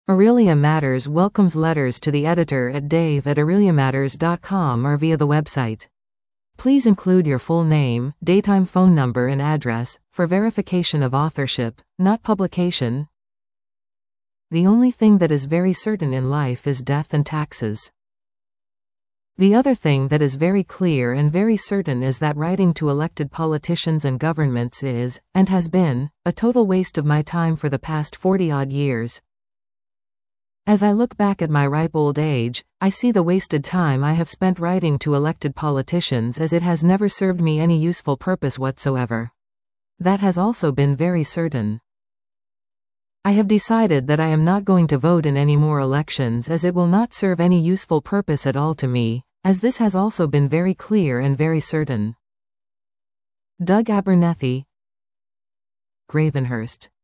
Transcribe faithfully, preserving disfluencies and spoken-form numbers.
Aurelia Matters welcomes letters to the editor at dave at aurelia matters dot com or via the website. Please include your full name, daytime phone number and address, for verification of authorship, not publication. The only thing that is very certain in life is death and taxes. The other thing that is very clear and very certain is that writing to elected politicians and governments is, and has been, a total waste of my time for the past forty-odd years. As I look back at my ripe old age, I see the wasted time I have spent writing to elected politicians, as it has never served me any useful purpose whatsoever. That has also been very certain. I have decided that I am not going to vote in any more elections, as it will not serve any useful purpose at all to me, as this has also been very clear and very certain. Doug Abernethy, Gravenhurst.